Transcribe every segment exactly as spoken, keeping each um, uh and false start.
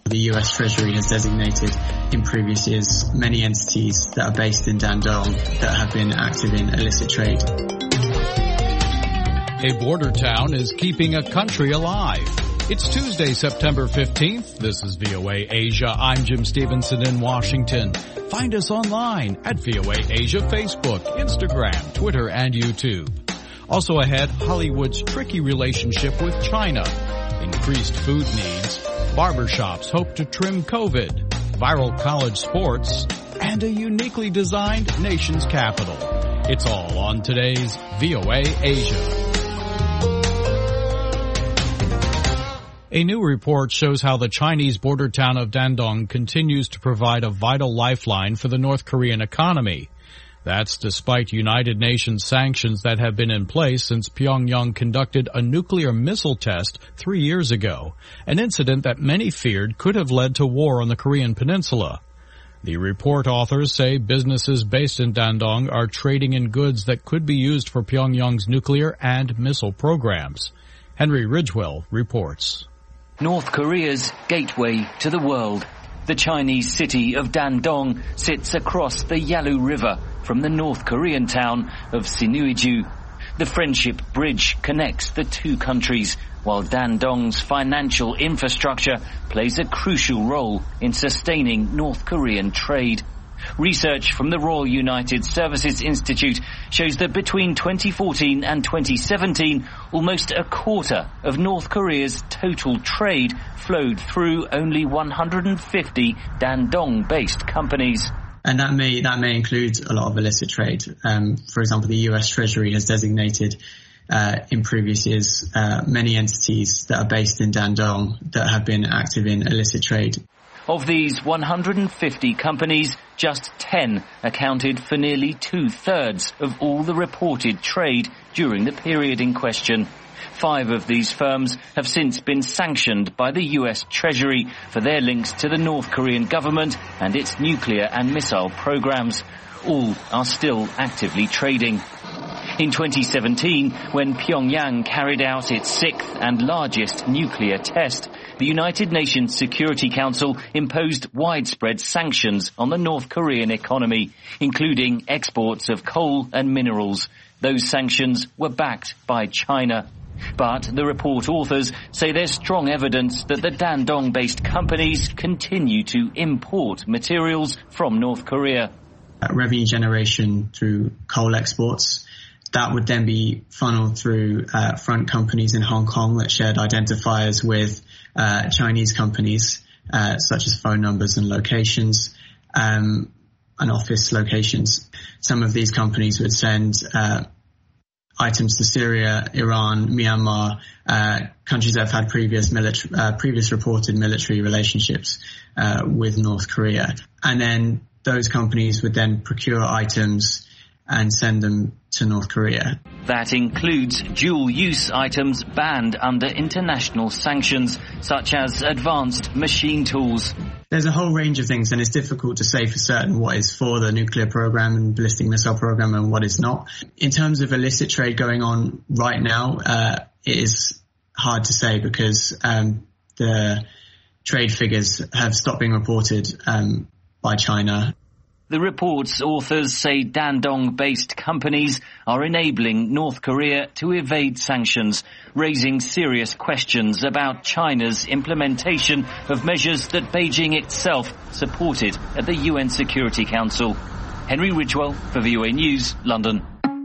The U S Treasury has designated in previous years many entities that are based in Dandong that have been active in illicit trade. A border town is keeping a country alive. It's Tuesday, September fifteenth. This is V O A Asia. I'm Jim Stevenson in Washington. Find us online at V O A Asia Facebook, Instagram, Twitter, and YouTube. Also ahead, Hollywood's tricky relationship with China, increased food needs, barbershops hope to trim COVID, viral college sports, and a uniquely designed nation's capital. It's all on today's V O A Asia. A new report shows how the Chinese border town of Dandong continues to provide a vital lifeline for the North Korean economy. That's despite United Nations sanctions that have been in place since Pyongyang conducted a nuclear missile test three years ago, an incident that many feared could have led to war on the Korean peninsula. The report authors say businesses based in Dandong are trading in goods that could be used for Pyongyang's nuclear and missile programs. Henry Ridgewell reports. North Korea's gateway to the world. The Chinese city of Dandong sits across the Yalu River from the North Korean town of Sinuiju. The Friendship Bridge connects the two countries, while Dandong's financial infrastructure plays a crucial role in sustaining North Korean trade. Research from the Royal United Services Institute shows that between twenty fourteen and twenty seventeen, almost a quarter of North Korea's total trade flowed through only one hundred fifty Dandong-based companies. And that may that may include a lot of illicit trade. Um, for example, the U S Treasury has designated uh, in previous years uh, many entities that are based in Dandong that have been active in illicit trade. Of these one hundred fifty companies, just ten accounted for nearly two-thirds of all the reported trade during the period in question. Five of these firms have since been sanctioned by the U S Treasury for their links to the North Korean government and its nuclear and missile programs. All are still actively trading. In twenty seventeen, when Pyongyang carried out its sixth and largest nuclear test, the United Nations Security Council imposed widespread sanctions on the North Korean economy, including exports of coal and minerals. Those sanctions were backed by China. But the report authors say there's strong evidence that the Dandong-based companies continue to import materials from North Korea. Uh, revenue generation through coal exports. That would then be funneled through uh, front companies in Hong Kong that shared identifiers with uh, Chinese companies, uh, such as phone numbers and locations, um, and office locations. Some of these companies would send uh, items to Syria, Iran, Myanmar, uh, countries that have had previous military, uh, previous reported military relationships uh, with North Korea. And then those companies would then procure items and send them to North Korea. That includes dual-use items banned under international sanctions, such as advanced machine tools. There's a whole range of things, and it's difficult to say for certain what is for the nuclear program and ballistic missile program and what is not. In terms of illicit trade going on right now, uh, it is hard to say because um, the trade figures have stopped being reported um, by China. The report's authors say Dandong-based companies are enabling North Korea to evade sanctions, raising serious questions about China's implementation of measures that Beijing itself supported at the U N Security Council. Henry Ridgewell for V O A News, London.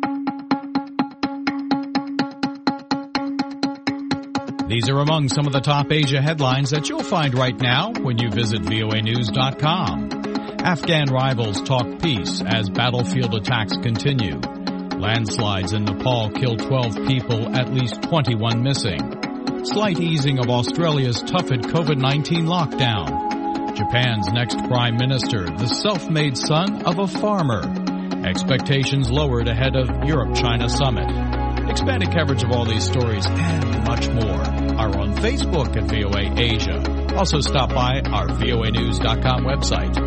These are among some of the top Asia headlines that you'll find right now when you visit V O A news dot com. Afghan rivals talk peace as battlefield attacks continue. Landslides in Nepal kill twelve people, at least twenty-one missing. Slight easing of Australia's toughened COVID nineteen lockdown. Japan's next prime minister, the self-made son of a farmer. Expectations lowered ahead of Europe-China summit. Expanded coverage of all these stories and much more are on Facebook at V O A Asia. Also stop by our V O A news dot com website.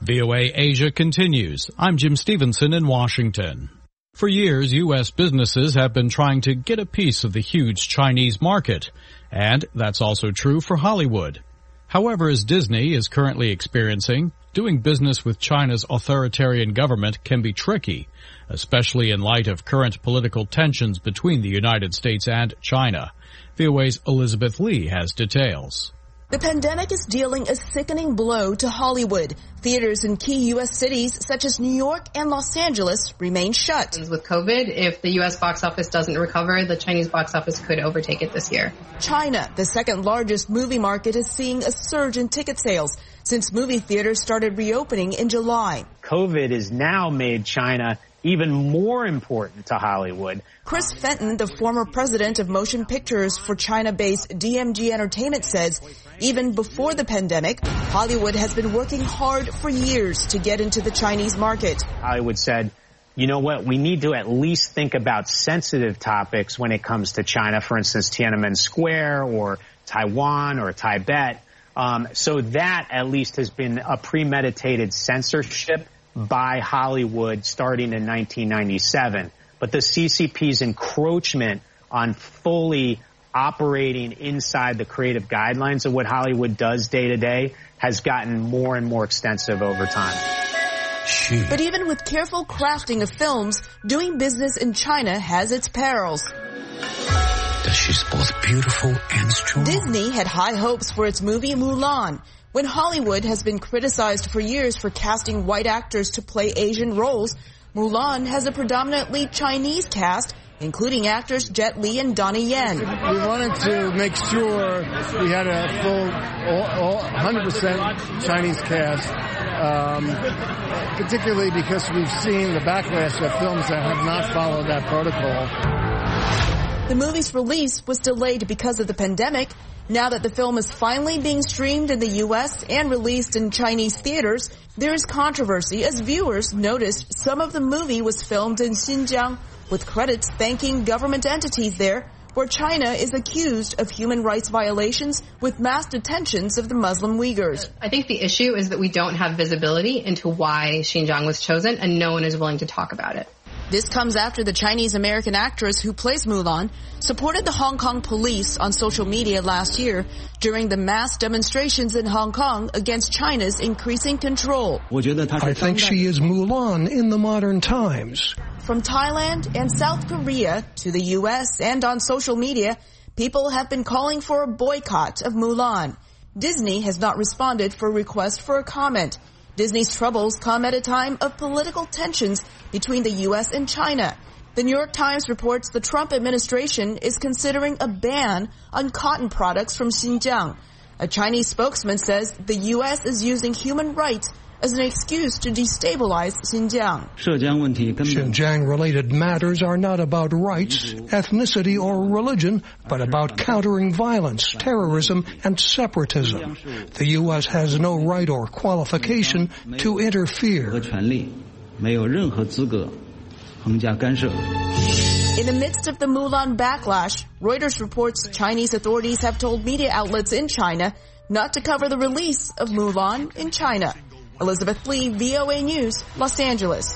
V O A Asia continues. I'm Jim Stevenson in Washington. For years, U S businesses have been trying to get a piece of the huge Chinese market, and that's also true for Hollywood. However, as Disney is currently experiencing, doing business with China's authoritarian government can be tricky, especially in light of current political tensions between the United States and China. V O A's Elizabeth Lee has details. The pandemic is dealing a sickening blow to Hollywood. Theaters in key U S cities such as New York and Los Angeles remain shut. With COVID, if the U S box office doesn't recover, the Chinese box office could overtake it this year. China, the second largest movie market, is seeing a surge in ticket sales since movie theaters started reopening in July. COVID has now made China even more important to Hollywood. Chris Fenton, the former president of motion pictures for China-based D M G Entertainment, says even before the pandemic, Hollywood has been working hard for years to get into the Chinese market. Hollywood said, you know what, we need to at least think about sensitive topics when it comes to China, for instance, Tiananmen Square or Taiwan or Tibet. Um, so that at least has been a premeditated censorship by Hollywood starting in nineteen ninety-seven. But the C C P's encroachment on fully operating inside the creative guidelines of what Hollywood does day to day has gotten more and more extensive over time. But even with careful crafting of films, doing business in China has its perils. She's both beautiful and strong. Disney had high hopes for its movie Mulan. When Hollywood has been criticized for years for casting white actors to play Asian roles, Mulan has a predominantly Chinese cast, including actors Jet Li and Donnie Yen. We wanted to make sure we had a full, all, all, one hundred percent Chinese cast, um, particularly because we've seen the backlash of films that have not followed that protocol. The movie's release was delayed because of the pandemic. Now that the film is finally being streamed in the U S and released in Chinese theaters, there is controversy as viewers noticed some of the movie was filmed in Xinjiang, with credits thanking government entities there, where China is accused of human rights violations with mass detentions of the Muslim Uyghurs. I think the issue is that we don't have visibility into why Xinjiang was chosen, and no one is willing to talk about it. This comes after the Chinese-American actress who plays Mulan supported the Hong Kong police on social media last year during the mass demonstrations in Hong Kong against China's increasing control. I think she is Mulan in the modern times. From Thailand and South Korea to the U S and on social media, people have been calling for a boycott of Mulan. Disney has not responded for a request for a comment. Disney's troubles come at a time of political tensions between the U S and China. The New York Times reports the Trump administration is considering a ban on cotton products from Xinjiang. A Chinese spokesman says the U S is using human rights as an excuse to destabilize Xinjiang. Xinjiang-related matters are not about rights, ethnicity, or religion, but about countering violence, terrorism, and separatism. The U S has no right or qualification to interfere. In the midst of the Mulan backlash, Reuters reports Chinese authorities have told media outlets in China not to cover the release of Mulan in China. Elizabeth Lee, V O A News, Los Angeles.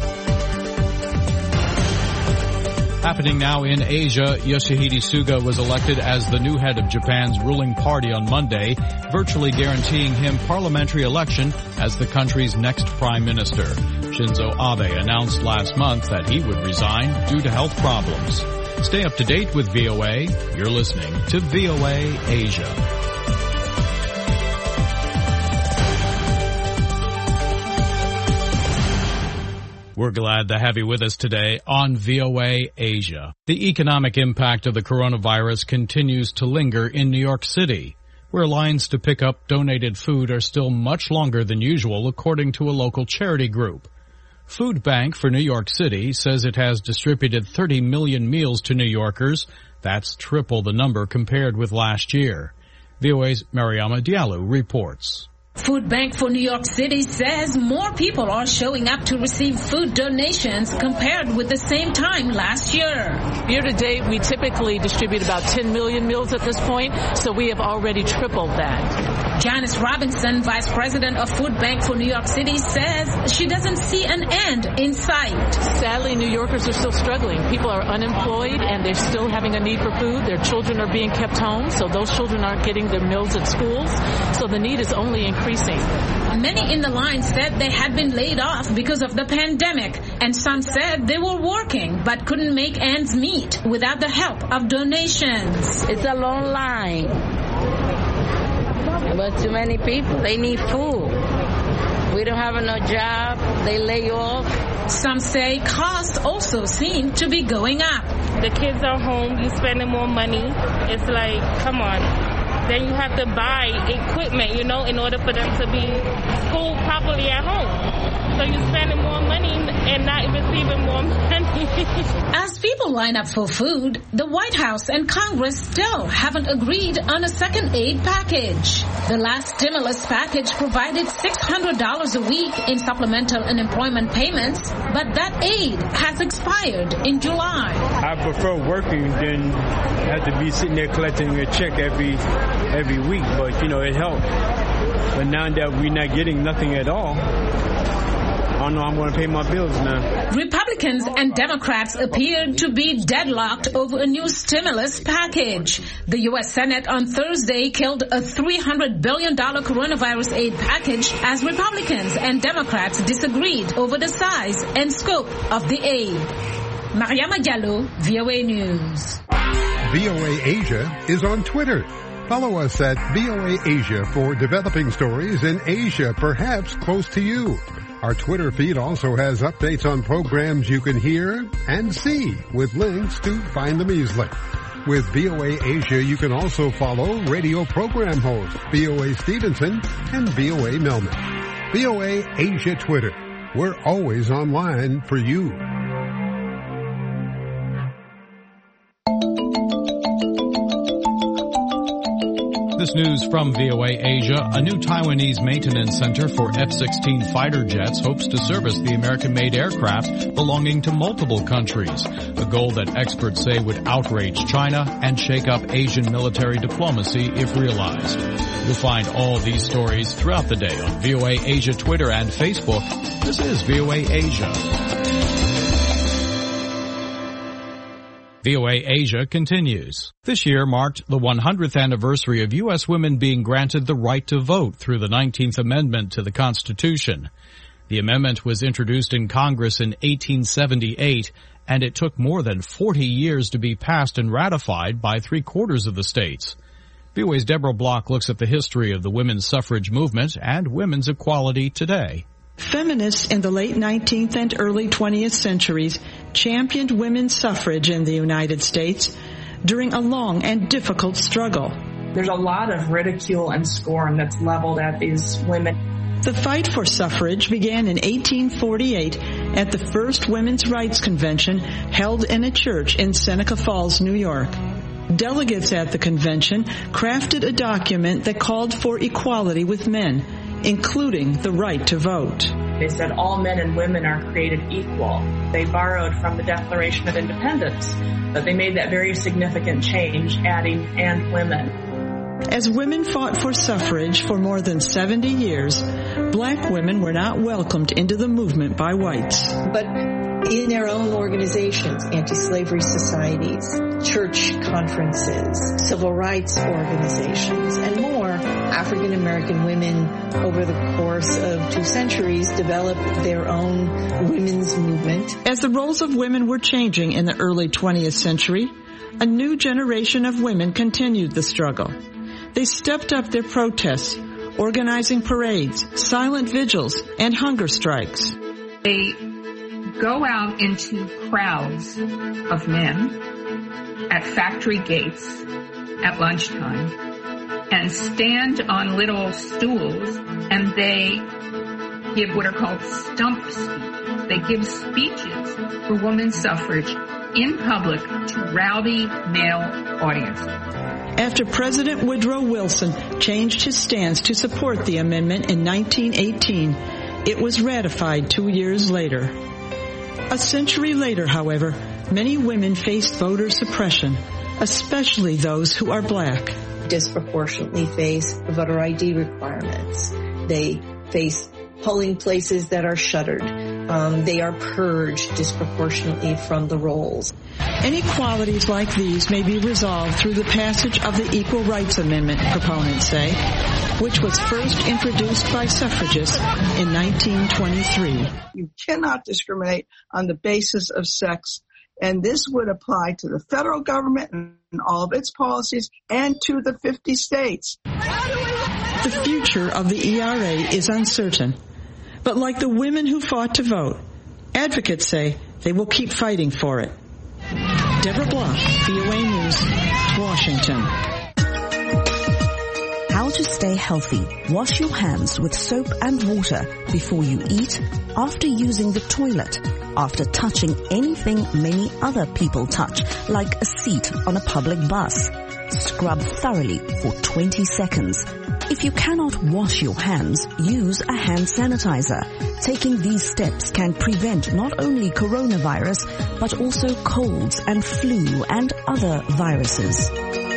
Happening now in Asia, Yoshihide Suga was elected as the new head of Japan's ruling party on Monday, virtually guaranteeing him parliamentary election as the country's next prime minister. Shinzo Abe announced last month that he would resign due to health problems. Stay up to date with V O A. You're listening to V O A Asia. We're glad to have you with us today on V O A Asia. The economic impact of the coronavirus continues to linger in New York City, where lines to pick up donated food are still much longer than usual, according to a local charity group. Food Bank for New York City says it has distributed thirty million meals to New Yorkers. That's triple the number compared with last year. V O A's Mariama Diallo reports. Food Bank for New York City says more people are showing up to receive food donations compared with the same time last year. Year to date, we typically distribute about ten million meals at this point, so we have already tripled that. Janice Robinson, Vice President of Food Bank for New York City, says she doesn't see an end in sight. Sadly, New Yorkers are still struggling. People are unemployed and they're still having a need for food. Their children are being kept home, so those children aren't getting their meals at schools. So the need is only increasing. Many in the line said they had been laid off because of the pandemic, and some said they were working but couldn't make ends meet without the help of donations. It's a long line, but too many people, they need food. We don't have no job, they lay off. Some say costs also seem to be going up. The kids are home, you spending more money. It's like, come on. Then you have to buy equipment, you know, in order for them to be schooled properly at home. So you're spending more money and not receiving more money. As people line up for food, the White House and Congress still haven't agreed on a second aid package. The last stimulus package provided six hundred dollars a week in supplemental unemployment payments, but that aid has expired in July. I prefer working than have to be sitting there collecting a check every every week, but you know, it helped. But now that we're not getting nothing at all, I don't know how I'm going to pay my bills now. Republicans and Democrats appear to be deadlocked over a new stimulus package. The U S Senate on Thursday killed a three hundred billion dollars coronavirus aid package as Republicans and Democrats disagreed over the size and scope of the aid. Mariama Diallo, V O A News. V O A Asia is on Twitter. Follow us at V O A Asia for developing stories in Asia, perhaps close to you. Our Twitter feed also has updates on programs you can hear and see with links to find them easily. With V O A Asia, you can also follow radio program hosts V O A Stevenson and V O A Melman. V O A Asia Twitter. We're always online for you. This news from V O A Asia. A new Taiwanese maintenance center for F sixteen fighter jets hopes to service the American-made aircraft belonging to multiple countries, a goal that experts say would outrage China and shake up Asian military diplomacy if realized. You'll find all these stories throughout the day on V O A Asia Twitter and Facebook. This is V O A Asia. V O A Asia continues. This year marked the one hundredth anniversary of U S women being granted the right to vote through the nineteenth Amendment to the Constitution. The amendment was introduced in Congress in eighteen seventy-eight, and it took more than forty years to be passed and ratified by three-quarters of the states. V O A's Deborah Block looks at the history of the women's suffrage movement and women's equality today. Feminists in the late nineteenth and early twentieth centuries championed women's suffrage in the United States during a long and difficult struggle. There's a lot of ridicule and scorn that's leveled at these women. The fight for suffrage began in eighteen forty-eight at the first Women's Rights Convention held in a church in Seneca Falls, New York. Delegates at the convention crafted a document that called for equality with men, including the right to vote. They said all men and women are created equal. They borrowed from the Declaration of Independence, but they made that very significant change, adding "and women." As women fought for suffrage for more than seventy years, black women were not welcomed into the movement by whites. But in their own organizations, anti-slavery societies, church conferences, civil rights organizations, and more, African American women over the course of two centuries developed their own women's movement. As the roles of women were changing in the early twentieth century, a new generation of women continued the struggle. They stepped up their protests, organizing parades, silent vigils, and hunger strikes. They go out into crowds of men at factory gates at lunchtime and stand on little stools, and they give what are called stump speeches. They give speeches for women's suffrage in public to rowdy male audiences. After President Woodrow Wilson changed his stance to support the amendment in nineteen eighteen, it was ratified two years later. A century later, however, many women face voter suppression, especially those who are black. Disproportionately face voter I D requirements. They face polling places that are shuttered. Um, they are purged disproportionately from the rolls. Inequalities like these may be resolved through the passage of the Equal Rights Amendment, proponents say, which was first introduced by suffragists in nineteen twenty-three. You cannot discriminate on the basis of sex, and this would apply to the federal government and all of its policies and to the fifty states. The future of the E R A is uncertain, but like the women who fought to vote, advocates say they will keep fighting for it. Deborah Block, V O A News, Washington. How to stay healthy. Wash your hands with soap and water before you eat, after using the toilet, after touching anything many other people touch, like a seat on a public bus. Scrub thoroughly for twenty seconds. If you cannot wash your hands, use a hand sanitizer. Taking these steps can prevent not only coronavirus, but also colds and flu and other viruses.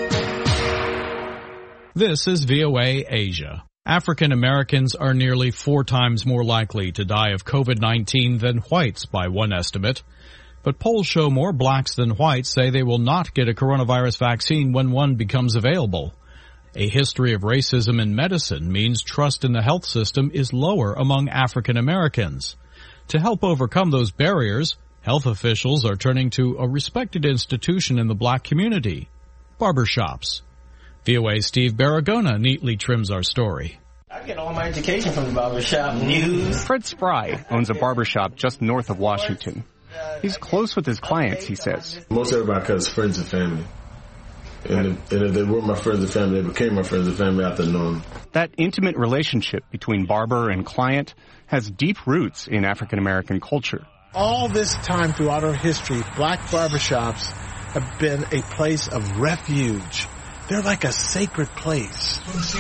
This is V O A Asia. African Americans are nearly four times more likely to die of COVID nineteen than whites by one estimate. But polls show more blacks than whites say they will not get a coronavirus vaccine when one becomes available. A history of racism in medicine means trust in the health system is lower among African Americans. To help overcome those barriers, health officials are turning to a respected institution in the black community, barbershops. V O A's Steve Baragona neatly trims our story. I get all my education from the barbershop news. Fred Spry owns a barbershop just north of Washington. He's close with his clients, he says. Most everybody cuts friends and family. And if, and if they were my friends and family, they became my friends and family after knowing them. That intimate relationship between barber and client has deep roots in African American culture. All this time throughout our history, black barbershops have been a place of refuge. They're like a sacred place.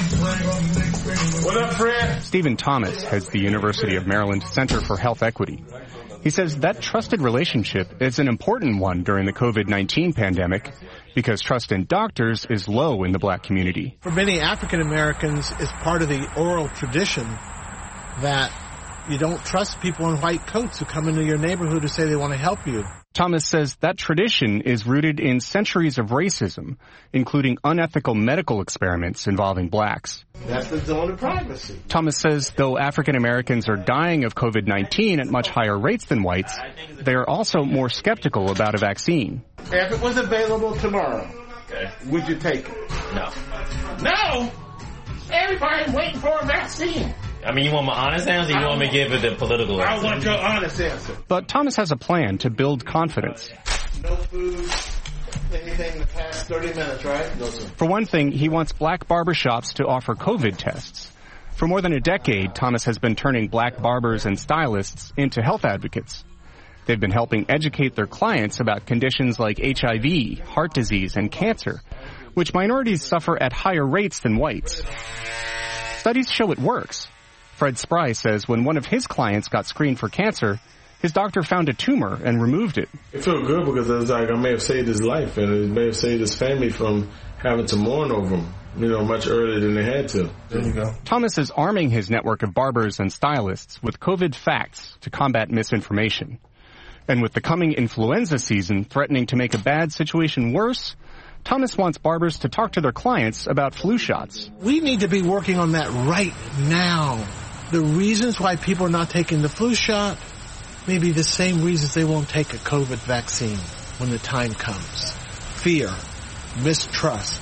What up, Fred? Stephen Thomas heads the University of Maryland Center for Health Equity. He says that trusted relationship is an important one during the COVID nineteen pandemic because trust in doctors is low in the black community. For many African Americans, it's part of the oral tradition that you don't trust people in white coats who come into your neighborhood to say they want to help you. Thomas says that tradition is rooted in centuries of racism, including unethical medical experiments involving blacks. That's the zone of privacy. Thomas says though African Americans are dying of COVID nineteen at much higher rates than whites, they are also more skeptical about a vaccine. If it was available tomorrow, okay, would you take it? No. No! Everybody's waiting for a vaccine. I mean, you want my honest answer or you want me to give it the political answer? I want your honest answer. But Thomas has a plan to build confidence. No food, anything in the past thirty minutes, right? No, sir. For one thing, he wants black barbershops to offer COVID tests. For more than a decade, Thomas has been turning black barbers and stylists into health advocates. They've been helping educate their clients about conditions like H I V, heart disease, and cancer, which minorities suffer at higher rates than whites. Studies show it works. Fred Spry says when one of his clients got screened for cancer, his doctor found a tumor and removed it. It felt good because it was like I may have saved his life and it may have saved his family from having to mourn over him, you know, much earlier than they had to. There you go. Thomas is arming his network of barbers and stylists with COVID facts to combat misinformation. And with the coming influenza season threatening to make a bad situation worse, Thomas wants barbers to talk to their clients about flu shots. We need to be working on that right now. The reasons why people are not taking the flu shot may be the same reasons they won't take a COVID vaccine when the time comes. Fear, mistrust.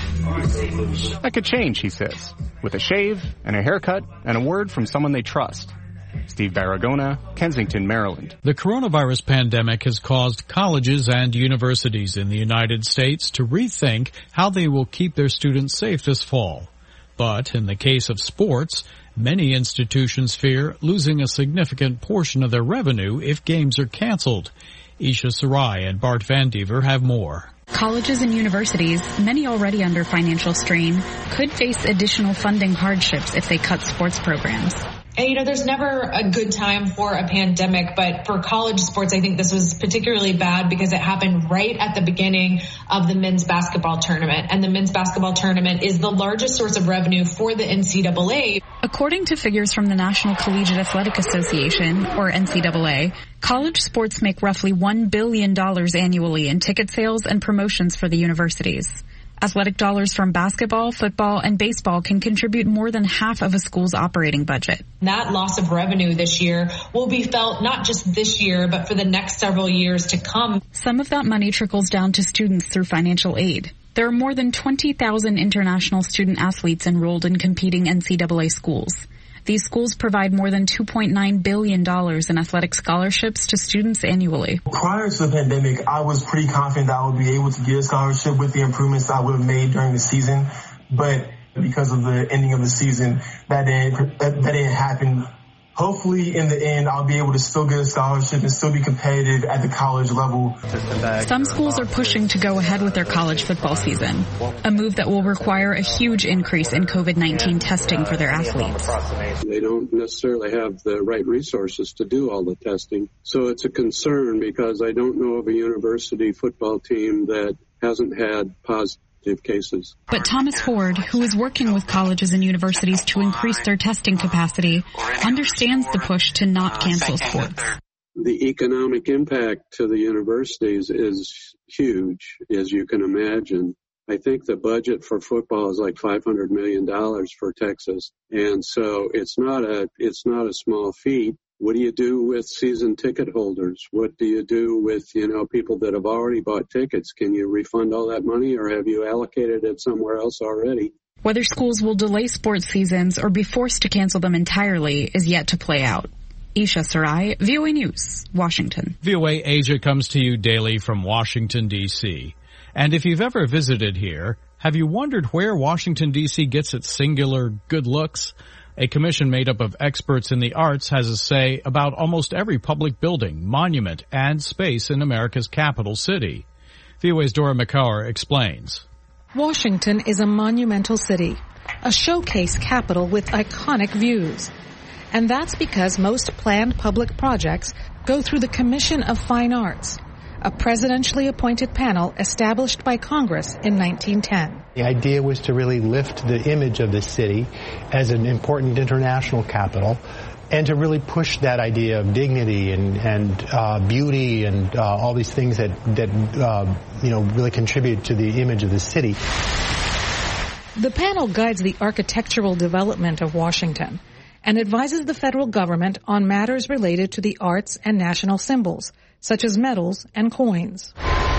That could change, he says, with a shave and a haircut and a word from someone they trust. Steve Baragona, Kensington, Maryland. The coronavirus pandemic has caused colleges and universities in the United States to rethink how they will keep their students safe this fall. But in the case of sports, many institutions fear losing a significant portion of their revenue if games are canceled. Isha Sarai and Bart Van Dever have more. Colleges and universities, many already under financial strain, could face additional funding hardships if they cut sports programs. And, you know, there's never a good time for a pandemic, but for college sports, I think this was particularly bad because it happened right at the beginning of the men's basketball tournament. And the men's basketball tournament is the largest source of revenue for the N C double A. According to figures from the National Collegiate Athletic Association, or N C double A, college sports make roughly one billion dollars annually in ticket sales and promotions for the universities. Athletic dollars from basketball, football, and baseball can contribute more than half of a school's operating budget. That loss of revenue this year will be felt not just this year, but for the next several years to come. Some of that money trickles down to students through financial aid. There are more than twenty thousand international student athletes enrolled in competing N C double A schools. These schools provide more than two point nine billion dollars in athletic scholarships to students annually. Prior to the pandemic, I was pretty confident that I would be able to get a scholarship with the improvements that I would have made during the season. But because of the ending of the season, that didn't, that, that didn't happen. Hopefully, in the end, I'll be able to still get a scholarship and still be competitive at the college level. Some schools are pushing to go ahead with their college football season, a move that will require a huge increase in COVID nineteen testing for their athletes. They don't necessarily have the right resources to do all the testing. So it's a concern because I don't know of a university football team that hasn't had positive cases. But Thomas Ford, who is working with colleges and universities to increase their testing capacity, understands the push to not cancel sports. The economic impact to the universities is huge, as you can imagine. I think the budget for football is like five hundred million dollars for Texas. And so it's not a, it's not a small feat. What do you do with season ticket holders? What do you do with, you know, people that have already bought tickets? Can you refund all that money or have you allocated it somewhere else already? Whether schools will delay sports seasons or be forced to cancel them entirely is yet to play out. Isha Sarai, V O A News, Washington. V O A Asia comes to you daily from Washington, D C And if you've ever visited here, have you wondered where Washington, D C gets its singular good looks? A commission made up of experts in the arts has a say about almost every public building, monument, and space in America's capital city. V O A's Dora McCauer explains. Washington is a monumental city, a showcase capital with iconic views. And that's because most planned public projects go through the Commission of Fine Arts, a presidentially appointed panel established by Congress in nineteen ten. The idea was to really lift the image of the city as an important international capital and to really push that idea of dignity and, and uh, beauty and uh, all these things that, that uh, you know, really contribute to the image of the city. The panel guides the architectural development of Washington and advises the federal government on matters related to the arts and national symbols, such as medals and coins.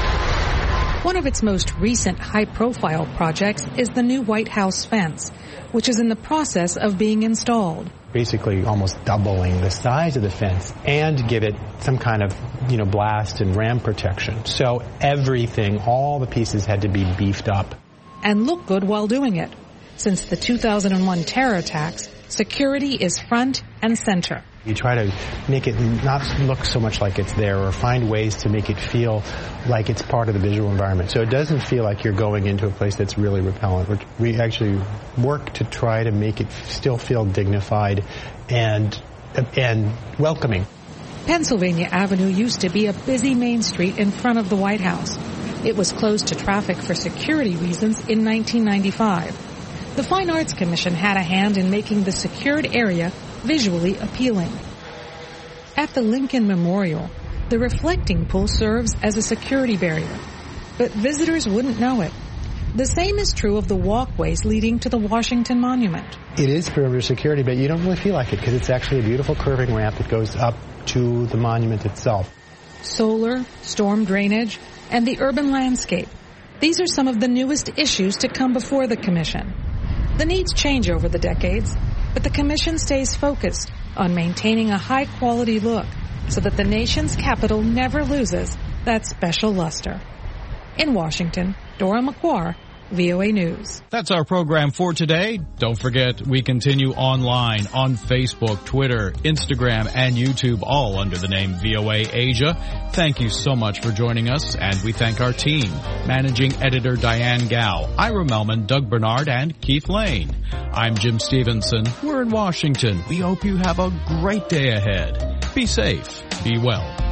One of its most recent high-profile projects is the new White House fence, which is in the process of being installed. Basically almost doubling the size of the fence and give it some kind of, you know, blast and ram protection. So everything, all the pieces had to be beefed up. And look good while doing it. Since the two thousand one terror attacks, security is front and center. You try to make it not look so much like it's there or find ways to make it feel like it's part of the visual environment. So it doesn't feel like you're going into a place that's really repellent. We actually work to try to make it still feel dignified and and welcoming. Pennsylvania Avenue used to be a busy main street in front of the White House. It was closed to traffic for security reasons in nineteen ninety-five. The Fine Arts Commission had a hand in making the secured area visually appealing. At the Lincoln Memorial, the reflecting pool serves as a security barrier, but visitors wouldn't know it. The same is true of the walkways leading to the Washington Monument. It is perimeter security, but you don't really feel like it because it's actually a beautiful curving ramp that goes up to the monument itself. Solar, storm drainage, and the urban landscape. These are some of the newest issues to come before the Commission. The needs change over the decades, but the Commission stays focused on maintaining a high-quality look so that the nation's capital never loses that special luster. In Washington, Dora McCauer, V O A News. That's our program for today. Don't forget, we continue online on Facebook, Twitter, Instagram, and YouTube, all under the name V O A Asia. Thank you so much for joining us, and we thank our team, Managing Editor Diane Gao, Ira Melman, Doug Bernard, and Keith Lane. I'm Jim Stevenson. We're in Washington. We hope you have a great day ahead. Be safe. Be well.